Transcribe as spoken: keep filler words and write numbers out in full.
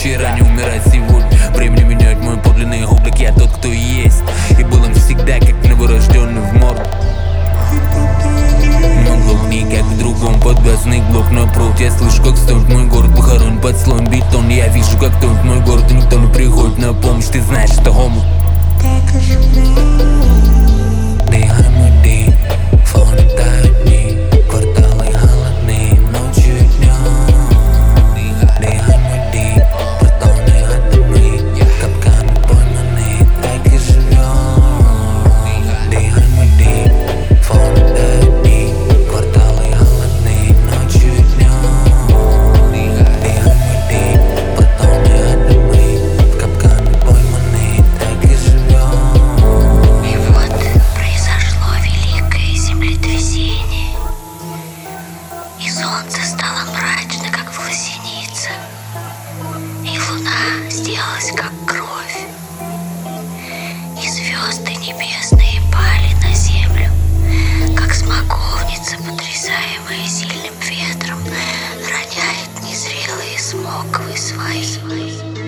вчера, не умирать сегодня. Времени менять мой подлинный облик, я тот, кто есть. И был им всегда, как новорожденный в морду. Но глухни, как в другом подвязный блок напротив. Я слышу, как стонет мой город, похоронен под слоем бетон. Я вижу, как тонет мой город, и никто не приходит на помощь. Ты знаешь, что homo. Так и живу. Дыхай мой дым, фон тают дни, кварталы холодные, ночью и днем. Дыхай мой дым, протоны от дымы, капканы пойманы, так и живем. Дыхай мой дым, фон тают дни, кварталы холодные, ночью и днем. Дыхай мой дым, протоны от дымы, капканы пойманы, так и живем. И вот произошло великое землетрясение, и солнце стало мрачно, как власеница, и луна сделалась, как кровь, и звезды небесные пали на землю, как смоковница, потрясаемая сильным ветром, роняет незрелые смоквы свои.